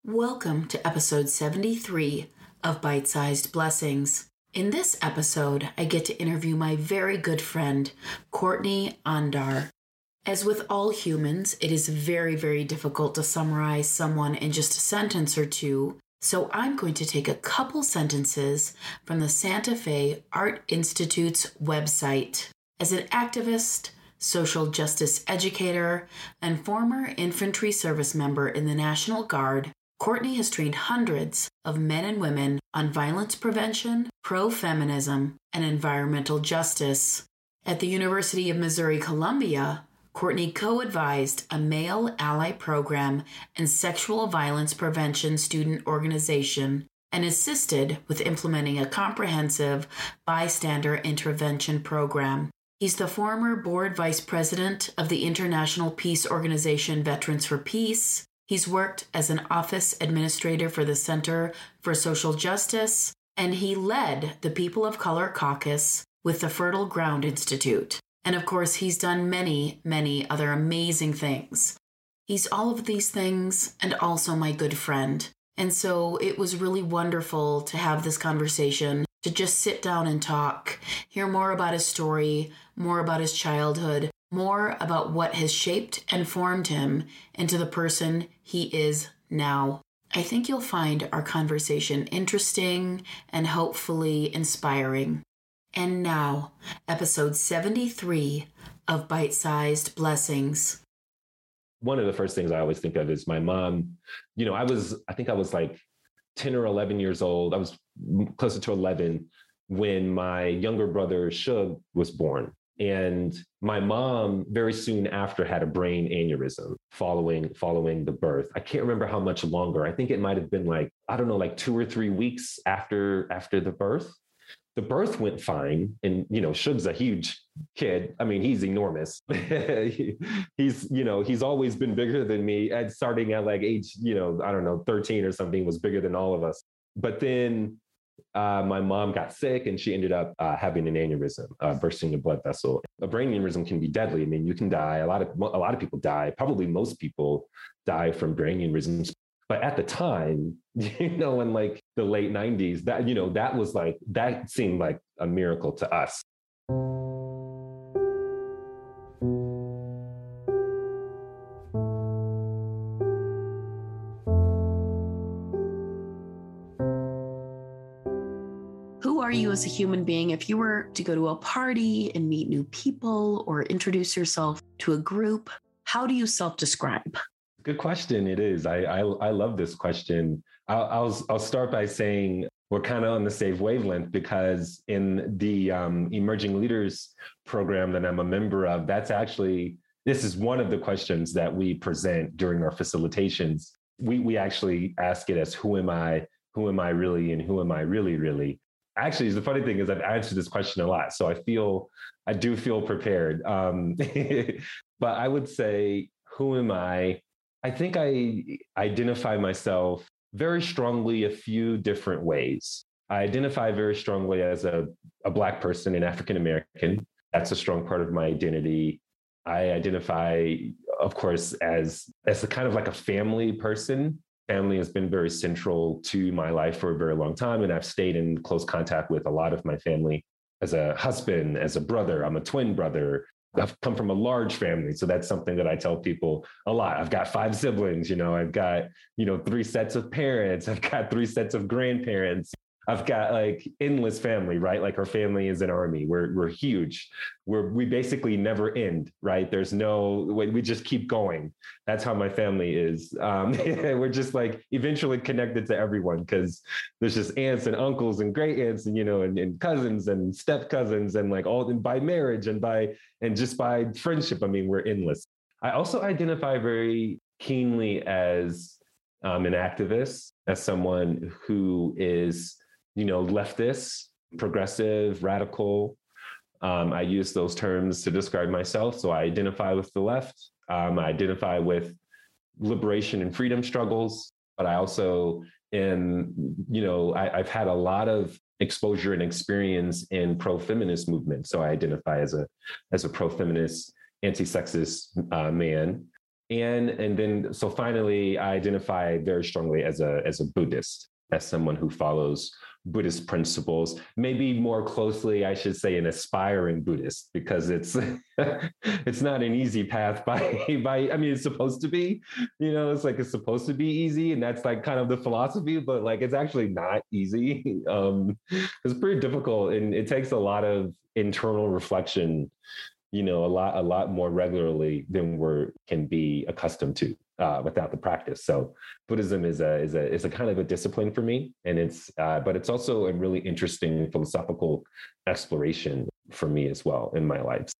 Welcome to episode 73 of Bite-Sized Blessings. In this episode, I get to interview my very good friend, Courtney Ondar. As with all humans, it is very, very difficult to summarize someone in just a sentence or two, so I'm going to take a couple sentences from the Santa Fe Art Institute's website. As an activist, social justice educator, and former infantry service member in the National Guard, Courtney has trained hundreds of men and women on violence prevention, pro-feminism, and environmental justice. At the University of Missouri-Columbia, Courtney co-advised a male ally program and sexual violence prevention student organization and assisted with implementing a comprehensive bystander intervention program. He's the former board vice president of the international peace organization Veterans for Peace. He's worked as an office administrator for the Center for Social Justice, and he led the People of Color Caucus with the Fertile Ground Institute. And of course, he's done many, many other amazing things. He's all of these things and also my good friend. And so it was really wonderful to have this conversation, to just sit down and talk, hear more about his story, more about his childhood, more about what has shaped and formed him into the person he is now. I think you'll find our conversation interesting and hopefully inspiring. And now, episode 73 of Bite-Sized Blessings. One of the first things I always think of is my mom. I think I was like 10 or 11 years old. I was closer to 11 when my younger brother, Shug, was born. And my mom very soon after had a brain aneurysm following the birth. I can't remember how much longer. I think it might have been like 2 or 3 weeks after the birth. The birth went fine. And, Shug's a huge kid. I mean, he's enormous. He's always been bigger than me. And starting at like age, 13 or something, was bigger than all of us. But then my mom got sick and she ended up having an aneurysm, bursting a blood vessel. A brain aneurysm can be deadly. I mean, you can die. A lot of people die. Probably most people die from brain aneurysms. But at the time, in like the late 90s, that seemed like a miracle to us. Who are you as a human being? If you were to go to a party and meet new people or introduce yourself to a group, how do you self-describe? Good question. It is. I love this question. I'll start by saying we're kind of on the same wavelength, because in the Emerging Leaders program that I'm a member of, this is one of the questions that we present during our facilitations. We actually ask it as who am I really, and who am I really, really? Actually, the funny thing is I've answered this question a lot, so I do feel prepared. But I would say, who am I? I think I identify myself very strongly a few different ways. I identify very strongly as a Black person, an African American. That's a strong part of my identity. I identify, of course, as a kind of like a family person. Family has been very central to my life for a very long time, and I've stayed in close contact with a lot of my family as a husband, as a brother. I'm a twin brother. I've come from a large family. So that's something that I tell people a lot. I've got 5 siblings, I've got, 3 sets of parents. I've got 3 sets of grandparents. I've got like endless family, right? Like our family is an army. We're huge. We basically never end, right? We just keep going. That's how my family is. We're just like eventually connected to everyone, because there's just aunts and uncles and great aunts and, and cousins and step cousins and like all, and by marriage and just by friendship. I mean, we're endless. I also identify very keenly as an activist, as someone who is leftist, progressive, radical. I use those terms to describe myself. So I identify with the left. I identify with liberation and freedom struggles, but I also I've had a lot of exposure and experience in pro-feminist movement. So I identify as a pro-feminist, anti-sexist man. And then so finally I identify very strongly as a Buddhist, as someone who follows Buddhist principles, maybe more closely, I should say, an aspiring Buddhist, because it's it's not an easy path by I mean, it's supposed to be, it's like it's supposed to be easy, and that's like kind of the philosophy, but like it's actually not easy. It's pretty difficult, and it takes a lot of internal reflection, a lot more regularly than we can be accustomed to without the practice. So Buddhism is a kind of a discipline for me, and but it's also a really interesting philosophical exploration for me as well in my life.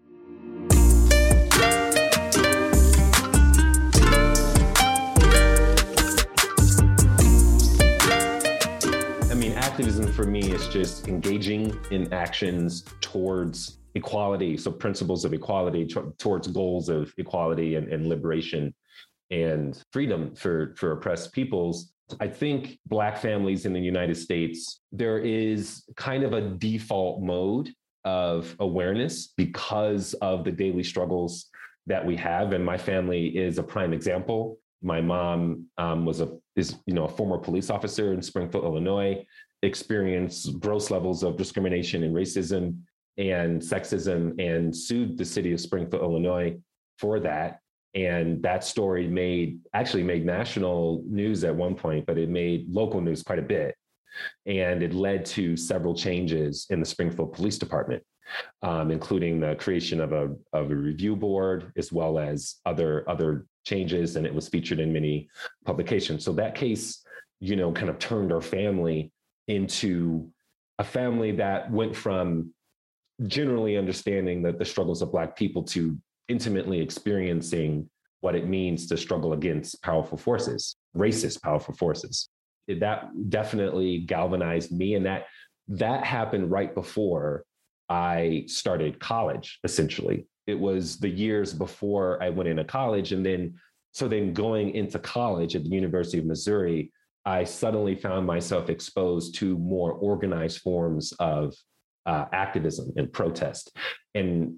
I mean, activism for me is just engaging in actions towards equality, so principles of equality, towards goals of equality and liberation and freedom for oppressed peoples. I think Black families in the United States, there is kind of a default mode of awareness because of the daily struggles that we have. And my family is a prime example. My mom is a former police officer in Springfield, Illinois, experienced gross levels of discrimination and racism and sexism, and sued the city of Springfield, Illinois for that. And that story actually made national news at one point, but it made local news quite a bit. And it led to several changes in the Springfield Police Department, including the creation of a review board, as well as other changes. And it was featured in many publications. So that case, kind of turned our family into a family that went from generally understanding that the struggles of Black people to intimately experiencing what it means to struggle against powerful forces, racist powerful forces. That definitely galvanized me. And that happened right before I started college, essentially. It was the years before I went into college. And then going into college at the University of Missouri, I suddenly found myself exposed to more organized forms of activism and protest. And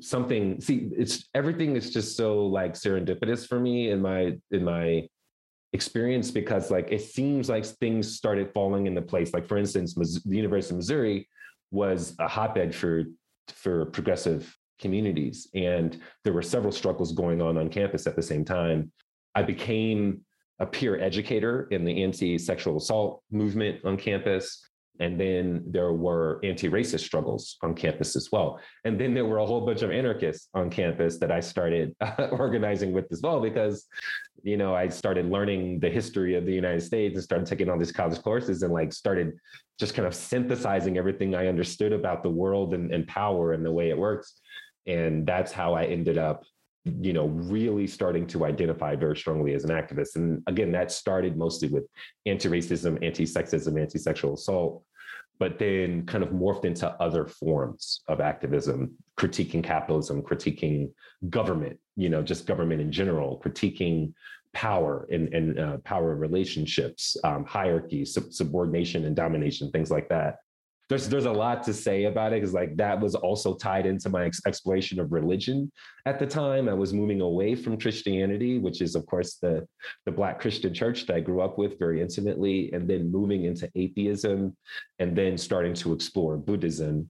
everything is just so like serendipitous for me in my experience, because like it seems like things started falling into place. Like, for instance, the University of Missouri was a hotbed for progressive communities, and there were several struggles going on campus at the same time. I became a peer educator in the anti-sexual assault movement on campus. And then there were anti-racist struggles on campus as well. And then there were a whole bunch of anarchists on campus that I started organizing with as well, because, I started learning the history of the United States and started taking all these college courses and like started just kind of synthesizing everything I understood about the world and power and the way it works. And that's how I ended up, really starting to identify very strongly as an activist. And again, that started mostly with anti-racism, anti-sexism, anti-sexual assault, but then kind of morphed into other forms of activism, critiquing capitalism, critiquing government, just government in general, critiquing power and power relationships, hierarchy, subordination and domination, things like that. There's a lot to say about it, because like that was also tied into my exploration of religion at the time. I was moving away from Christianity, which is of course the Black Christian church that I grew up with very intimately, and then moving into atheism, and then starting to explore Buddhism.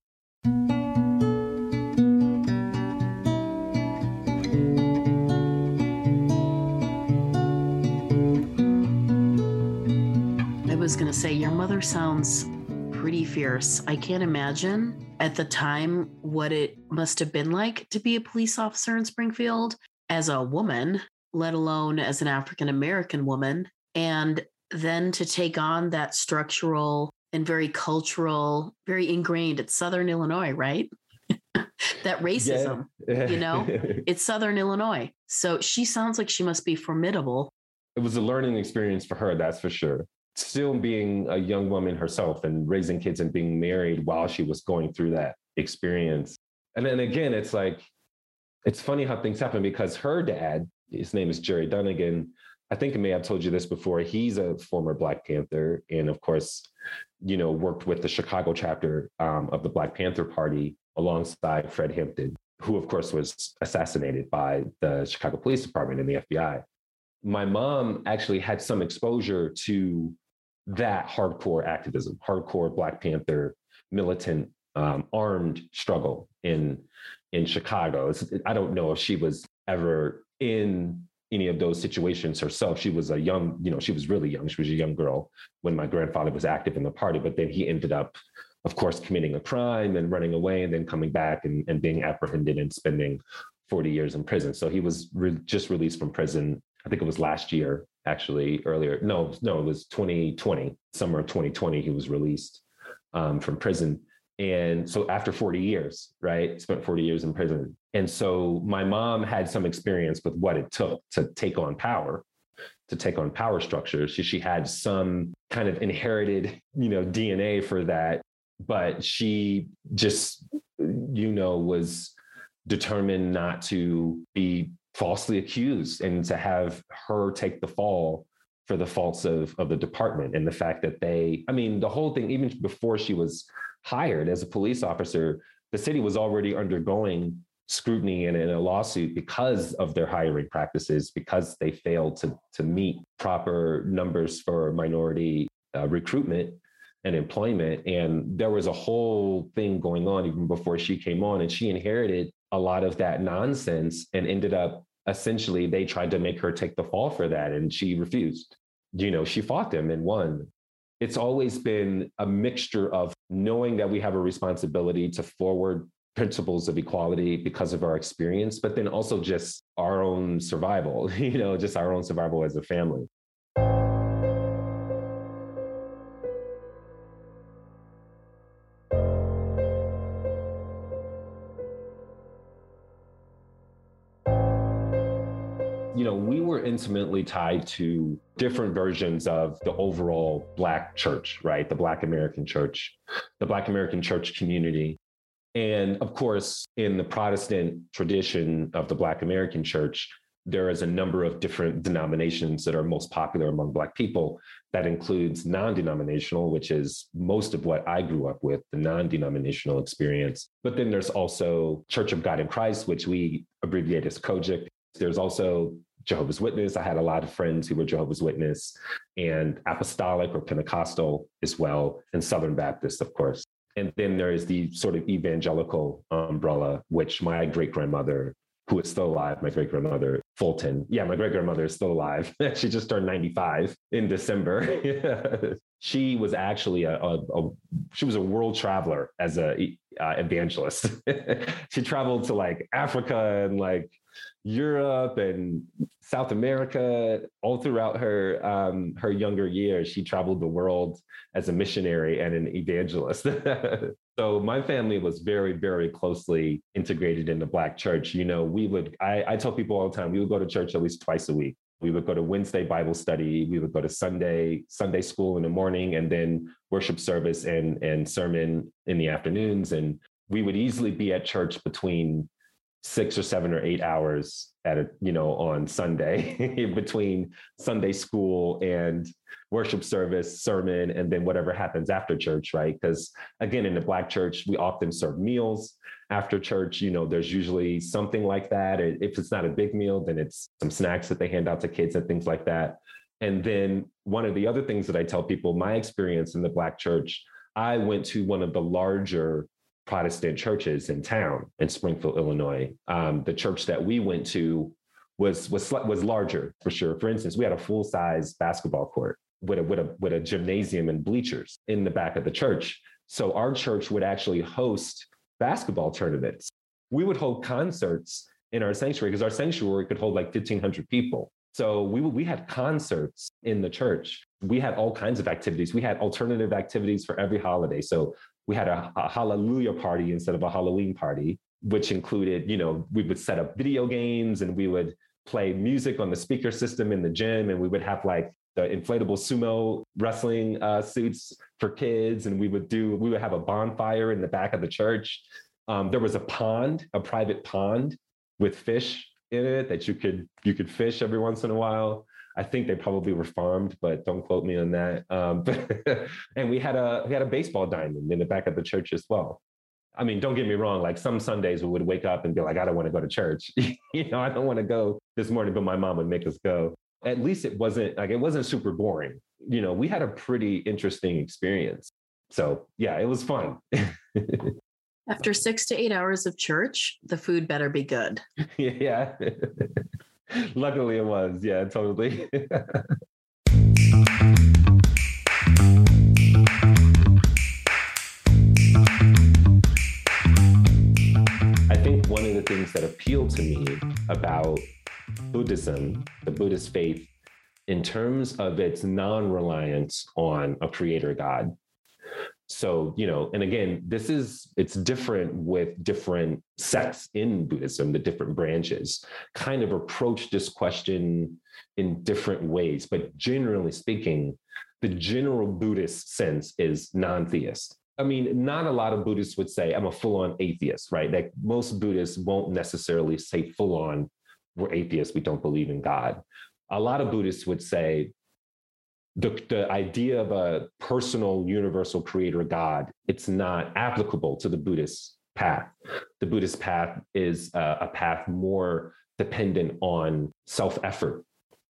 I was going to say, your mother sounds pretty fierce. I can't imagine at the time what it must have been like to be a police officer in Springfield as a woman, let alone as an African-American woman. And then to take on that structural and very cultural, very ingrained, it's Southern Illinois, right? That racism, Yeah. It's Southern Illinois. So she sounds like she must be formidable. It was a learning experience for her, that's for sure. Still being a young woman herself and raising kids and being married while she was going through that experience. And then again, it's funny how things happen, because her dad, his name is Jerry Dunnigan. I think I may have told you this before. He's a former Black Panther, and of course, worked with the Chicago chapter of the Black Panther Party alongside Fred Hampton. who of course was assassinated by the Chicago Police Department and the FBI. My mom actually had some exposure to that hardcore activism, hardcore Black Panther militant armed struggle in Chicago. I don't know if she was ever in any of those situations herself. She was a young, she was really young. She was a young girl when my grandfather was active in the party, but then he ended up, of course, committing a crime and running away and then coming back and being apprehended and spending 40 years in prison. So he was just released from prison. I think it was last year, actually, earlier. No, it was 2020, summer of 2020, he was released from prison. And so after 40 years, right, spent 40 years in prison. And so my mom had some experience with what it took to take on power structures. She had some kind of inherited, DNA for that, but she just, was determined not to be falsely accused and to have her take the fall for the faults of the department and the fact that the whole thing, even before she was hired as a police officer, the city was already undergoing scrutiny and in a lawsuit because of their hiring practices, because they failed to meet proper numbers for minority recruitment and employment. And there was a whole thing going on even before she came on, and she inherited a lot of that nonsense and ended up, essentially, they tried to make her take the fall for that, and she refused. She fought them and won. It's always been a mixture of knowing that we have a responsibility to forward principles of equality because of our experience, but then also just our own survival, just our own survival as a family. We were intimately tied to different versions of the overall Black church, right? The Black American church community. And of course, in the Protestant tradition of the Black American church, there is a number of different denominations that are most popular among Black people. That includes non-denominational, which is most of what I grew up with, the non-denominational experience. But then there's also Church of God in Christ, which we abbreviate as COGIC. There's also Jehovah's Witness. I had a lot of friends who were Jehovah's Witness, and Apostolic or Pentecostal as well, and Southern Baptist, of course. And then there is the sort of evangelical umbrella, which my great-grandmother, who is still alive, my great-grandmother Fulton. Yeah, my great-grandmother is still alive. She just turned 95 in December. She was actually she was a world traveler as a evangelist. She traveled to Africa and Europe and South America all throughout her younger years. She traveled the world as a missionary and an evangelist. So my family was very, very closely integrated in the Black church. I tell people all the time, we would go to church at least twice a week. We would go to Wednesday Bible study. We would go to Sunday school in the morning, and then worship service and sermon in the afternoons. And we would easily be at church between 6 or 7 or 8 hours on Sunday between Sunday school and worship service, sermon, and then whatever happens after church, right? Because again, in the Black church, we often serve meals after church. There's usually something like that. If it's not a big meal, then it's some snacks that they hand out to kids and things like that. And then one of the other things that I tell people, my experience in the Black church, I went to one of the larger Protestant churches in town in Springfield, Illinois. The church that we went to was larger for sure. For instance, we had a full-size basketball court with a gymnasium and bleachers in the back of the church. So our church would actually host basketball tournaments. We would hold concerts in our sanctuary because our sanctuary could hold 1,500 people. So we had concerts in the church. We had all kinds of activities. We had alternative activities for every holiday. So we had a hallelujah party instead of a Halloween party, which included, we would set up video games and we would play music on the speaker system in the gym. And we would have the inflatable sumo wrestling suits for kids. And we would have a bonfire in the back of the church. There was a private pond with fish in it that you could fish every once in a while. I think they probably were farmed, but don't quote me on that. And we had a baseball diamond in the back of the church as well. I mean, don't get me wrong. Like some Sundays we would wake up and be like, I don't want to go to church. I don't want to go this morning, but my mom would make us go. At least it wasn't super boring. We had a pretty interesting experience. So yeah, it was fun. After 6 to 8 hours of church, the food better be good. Yeah. Luckily it was. Yeah, totally. I think one of the things that appealed to me about Buddhism, the Buddhist faith, in terms of its non-reliance on a creator God. So, and again, it's different with different sects in Buddhism, the different branches kind of approach this question in different ways. But generally speaking, the general Buddhist sense is non-theist. I mean, not a lot of Buddhists would say I'm a full-on atheist, right? Like most Buddhists won't necessarily say full-on, we're atheists, we don't believe in God. A lot of Buddhists would say the idea of a personal universal creator God, it's not applicable to the Buddhist path. The Buddhist path is a path more dependent on self-effort,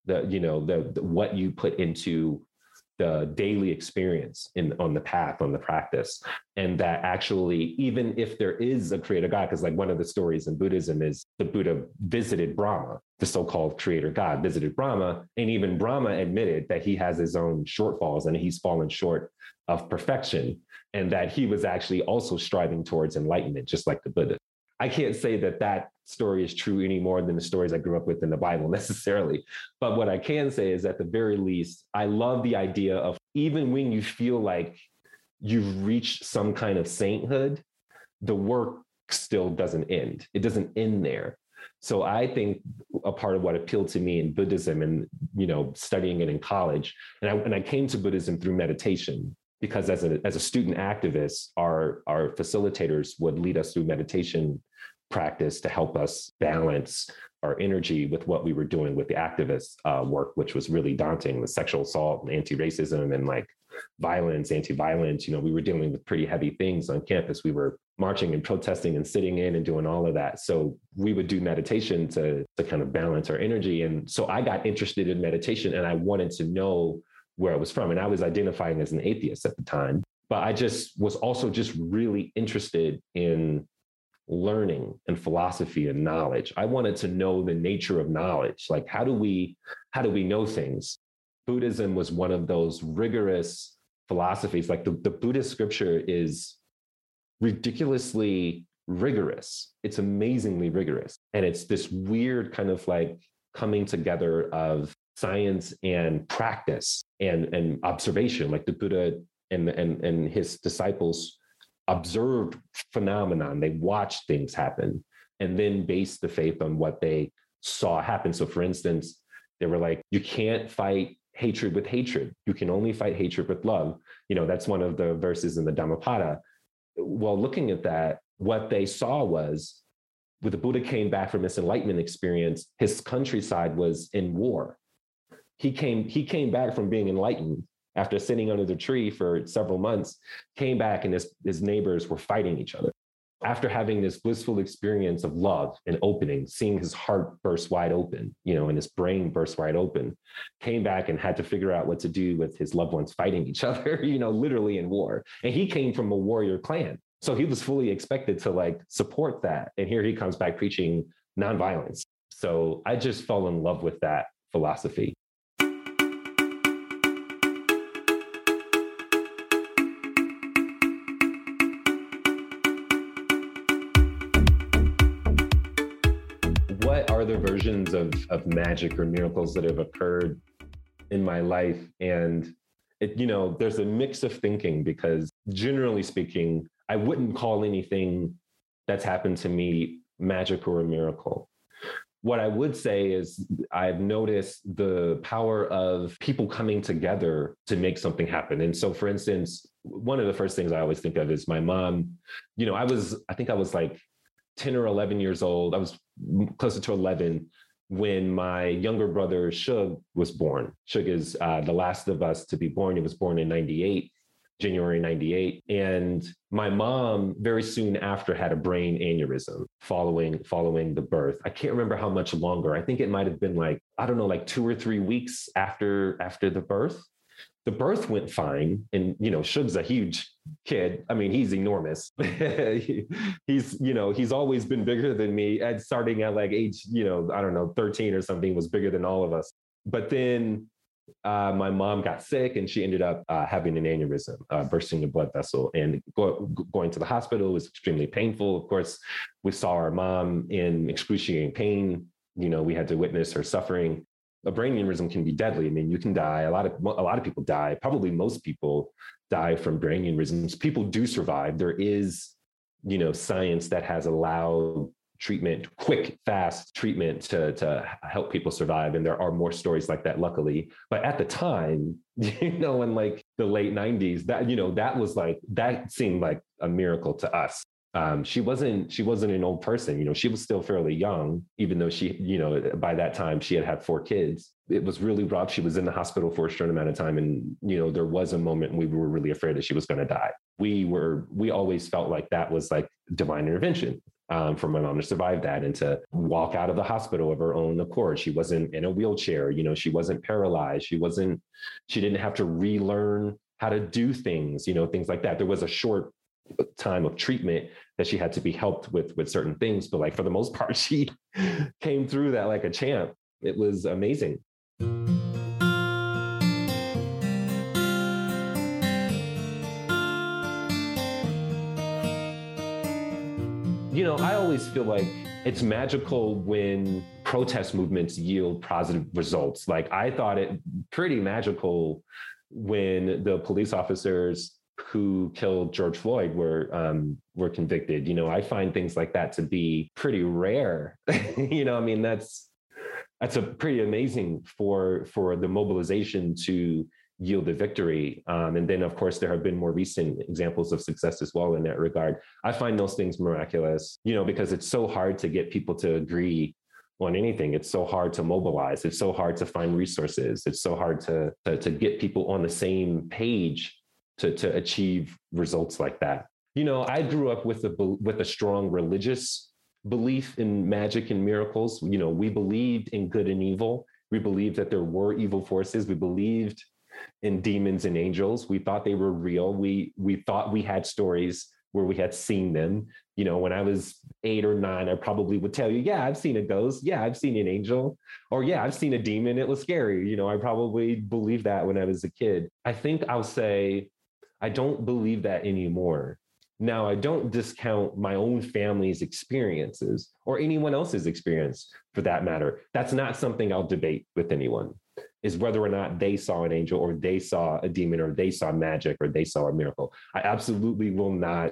what you put into the daily experience on the path, on the practice. And that actually, even if there is a creator God, because like one of the stories in Buddhism is the Buddha visited Brahma, the so-called creator God visited Brahma, and even Brahma admitted that he has his own shortfalls and he's fallen short of perfection, and that he was actually also striving towards enlightenment, just like the Buddha. I can't say that story is true any more than the stories I grew up with in the Bible necessarily. But what I can say is at the very least, I love the idea of even when you feel like you've reached some kind of sainthood, the work still doesn't end. It doesn't end there. So I think a part of what appealed to me in Buddhism and, studying it in college, and I came to Buddhism through meditation. Because as a student activist, our facilitators would lead us through meditation practice to help us balance our energy with what we were doing with the activist work, which was really daunting, the sexual assault and anti-racism and like violence, anti-violence. We were dealing with pretty heavy things on campus. We were marching and protesting and sitting in and doing all of that. So we would do meditation to kind of balance our energy. And so I got interested in meditation and I wanted to know where it was from. And I was identifying as an atheist at the time, but I just was also just really interested in learning and philosophy and knowledge. I wanted to know the nature of knowledge. Like, how do we know things? Buddhism was one of those rigorous philosophies. Like the Buddhist scripture is ridiculously rigorous. It's amazingly rigorous. And it's this weird kind of like coming together of science and practice and observation. Like the Buddha and his disciples observed phenomenon. They watched things happen and then based the faith on what they saw happen. So for instance, they were like, you can't fight hatred with hatred. You can only fight hatred with love. That's one of the verses in the Dhammapada. Well, looking at that, what they saw was when the Buddha came back from this enlightenment experience, his countryside was in war. He came back from being enlightened after sitting under the tree for several months, came back and his neighbors were fighting each other. After having this blissful experience of love and opening, seeing his heart burst wide open, and his brain burst wide open, came back and had to figure out what to do with his loved ones fighting each other, literally in war. And he came from a warrior clan. So he was fully expected to like support that. And here he comes back preaching nonviolence. So I just fell in love with that philosophy. What are the versions of magic or miracles that have occurred in my life? And there's a mix of thinking because generally speaking, I wouldn't call anything that's happened to me magic or a miracle. What I would say is I've noticed the power of people coming together to make something happen. And so, for instance, one of the first things I always think of is my mom. I think I was like 10 or 11 years old. I was closer to 11 when my younger brother, Shug, was born. Shug is the last of us to be born. He was born in 98. January 98. And my mom very soon after had a brain aneurysm following the birth. I can't remember how much longer. I think it might have been like, I don't know, like 2 or 3 weeks after the birth. The birth went fine. And, Shug's a huge kid. I mean, he's enormous. He's always been bigger than me. And starting at like age, I don't know, 13 or something, was bigger than all of us. But then my mom got sick and she ended up having an aneurysm, bursting a blood vessel, and going to the hospital was extremely painful. Of course, we saw our mom in excruciating pain. We had to witness her suffering. A brain aneurysm can be deadly. I mean, you can die. A lot of people die. Probably most people die from brain aneurysms. People do survive. There is, science that has allowed treatment, quick, fast treatment to help people survive. And there are more stories like that, luckily. But at the time, in like the late 90s, that seemed like a miracle to us. She wasn't an old person. She was still fairly young, even though she, by that time she had 4 kids. It was really rough. She was in the hospital for a short amount of time. And, there was a moment when we were really afraid that she was going to die. We always felt like that was like divine intervention. For my mom to survive that and to walk out of the hospital of her own accord. She wasn't in a wheelchair, she wasn't paralyzed. She didn't have to relearn how to do things, things like that. There was a short time of treatment that she had to be helped with certain things. But like for the most part, she came through that like a champ. It was amazing. I always feel like it's magical when protest movements yield positive results. Like I thought it pretty magical when the police officers who killed George Floyd were convicted. I find things like that to be pretty rare. I mean, that's a pretty amazing for the mobilization to yield a victory. And then, of course, there have been more recent examples of success as well in that regard. I find those things miraculous, because it's so hard to get people to agree on anything. It's so hard to mobilize. It's so hard to find resources. It's so hard to get people on the same page to achieve results like that. I grew up with a strong religious belief in magic and miracles. We believed in good and evil. We believed that there were evil forces. We believed in demons and angels. We thought they were real. We thought we had stories where we had seen them. When I was 8 or 9, I probably would tell you, yeah, I've seen a ghost. Yeah, I've seen an angel. Or yeah, I've seen a demon. It was scary. I probably believed that when I was a kid. I think I'll say I don't believe that anymore. Now, I don't discount my own family's experiences or anyone else's experience for that matter. That's not something I'll debate with anyone, is whether or not they saw an angel or they saw a demon or they saw magic or they saw a miracle. I absolutely will not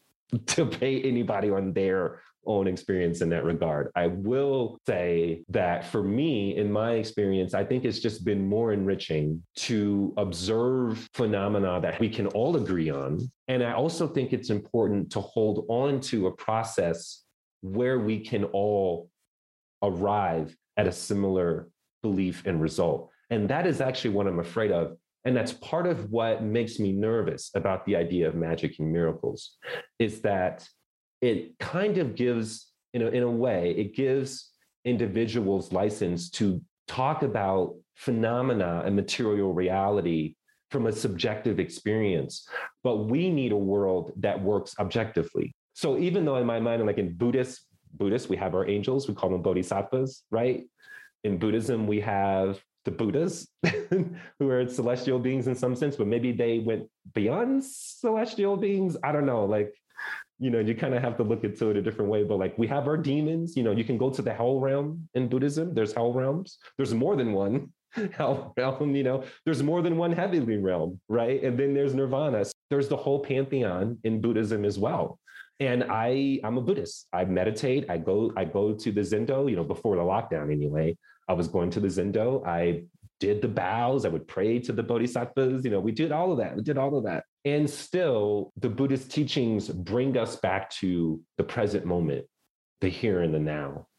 debate anybody on their own experience in that regard. I will say that for me, in my experience, I think it's just been more enriching to observe phenomena that we can all agree on. And I also think it's important to hold on to a process where we can all arrive at a similar belief and result. And that is actually what I'm afraid of. And that's part of what makes me nervous about the idea of magic and miracles, is that it kind of gives, in a way, it gives individuals license to talk about phenomena and material reality from a subjective experience. But we need a world that works objectively. So even though in my mind, like in Buddhists, we have our angels, we call them bodhisattvas, right? In Buddhism, we have the Buddhas, who are celestial beings in some sense, but maybe they went beyond celestial beings. I don't know, you kind of have to look into it a different way, but we have our demons, you can go to the hell realm in Buddhism. There's hell realms. There's more than one hell realm, there's more than one heavenly realm, right? And then there's nirvana. There's the whole pantheon in Buddhism as well. And I'm a Buddhist. I meditate. I go to the Zendo, before the lockdown anyway. I was going to the Zendo. I did the bows. I would pray to the bodhisattvas. We did all of that. And still, the Buddhist teachings bring us back to the present moment, the here and the now.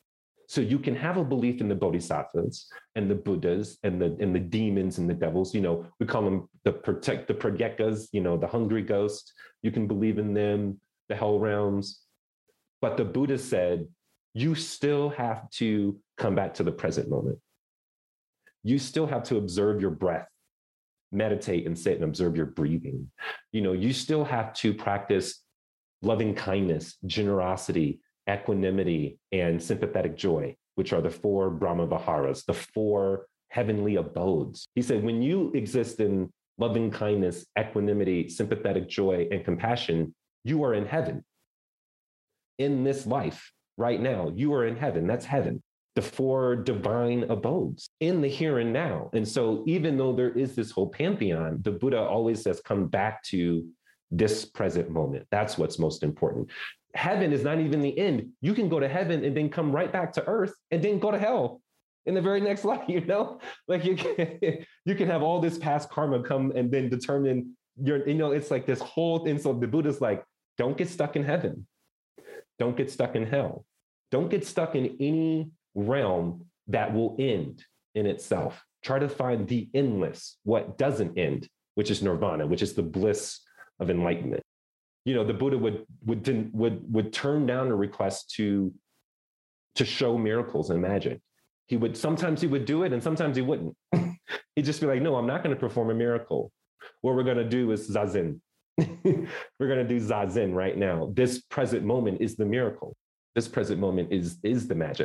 So you can have a belief in the bodhisattvas and the Buddhas and the demons and the devils. We call them the pragekas, the hungry ghost. You can believe in them, the hell realms. But the Buddha said, you still have to come back to the present moment. You still have to observe your breath, meditate and sit and observe your breathing. You still have to practice loving kindness, generosity, equanimity, and sympathetic joy, which are the 4 Brahma Viharas, the 4 heavenly abodes. He said, when you exist in loving kindness, equanimity, sympathetic joy, and compassion, you are in heaven. In this life, right now, you are in heaven. That's heaven. The 4 divine abodes in the here and now. And so even though there is this whole pantheon, the Buddha always says, come back to this present moment. That's what's most important. Heaven is not even the end. You can go to heaven and then come right back to earth and then go to hell in the very next life, Like you can have all this past karma come and then determine it's like this whole thing. So the Buddha's like, don't get stuck in heaven. Don't get stuck in hell. Don't get stuck in any realm that will end in itself. Try to find the endless, what doesn't end, which is nirvana, which is the bliss of enlightenment. The Buddha would turn down a request to show miracles and magic. Sometimes he would do it and sometimes he wouldn't. He'd just be like, no, I'm not going to perform a miracle. What we're going to do is zazen. We're going to do zazen right now. This present moment is the miracle. This present moment is the magic.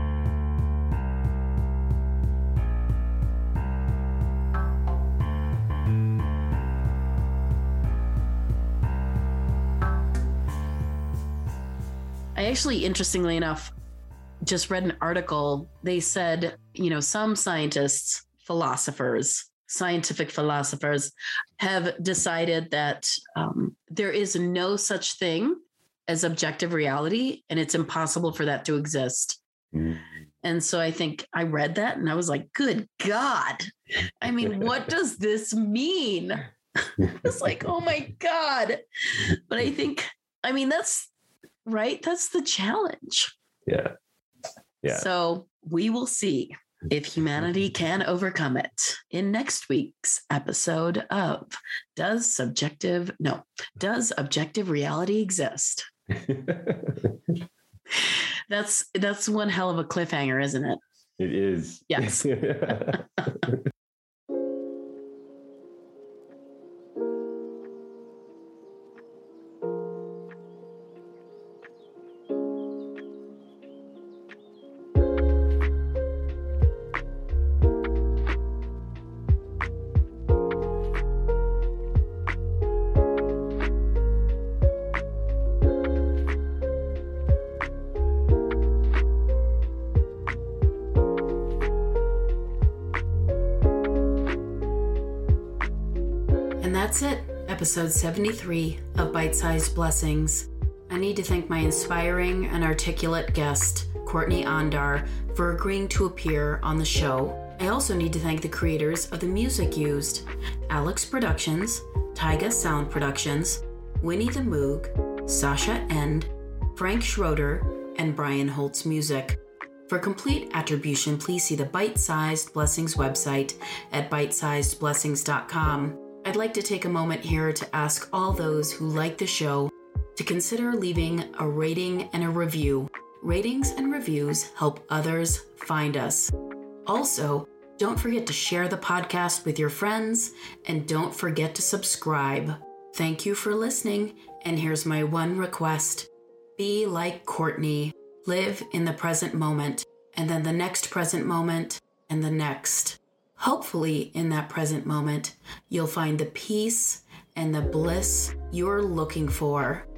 I actually, interestingly enough, just read an article. They said, some scientists, scientific philosophers have decided that there is no such thing as objective reality, and it's impossible for that to exist. Mm. And so I think I read that and I was like, good God. I mean, what does this mean? It's like, oh my God. But that's right. That's the challenge. Yeah. So we will see if humanity can overcome it in next week's episode of Does Objective Reality Exist? That's one hell of a cliffhanger, isn't it? It is. Yes. That's it, episode 73 of Bite-Sized Blessings. I need to thank my inspiring and articulate guest, Courtney Ondar, for agreeing to appear on the show. I also need to thank the creators of the music used, Alex Productions, Tyga Sound Productions, Winnie the Moog, Sasha End, Frank Schroeder, and Brian Holtz Music. For complete attribution, please see the Bite-Sized Blessings website at bitesizedblessings.com. I'd like to take a moment here to ask all those who like the show to consider leaving a rating and a review. Ratings and reviews help others find us. Also, don't forget to share the podcast with your friends, and don't forget to subscribe. Thank you for listening, and here's my one request. Be like Courtney. Live in the present moment, and then the next present moment, and the next. Hopefully, in that present moment, you'll find the peace and the bliss you're looking for.